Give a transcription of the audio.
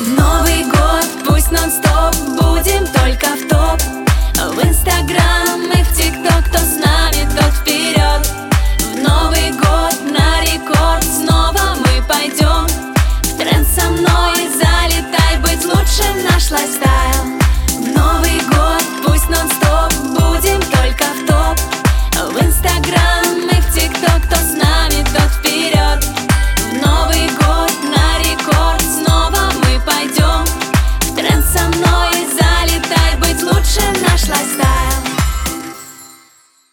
Новый год, пусть нон-стоп, будем только в топ.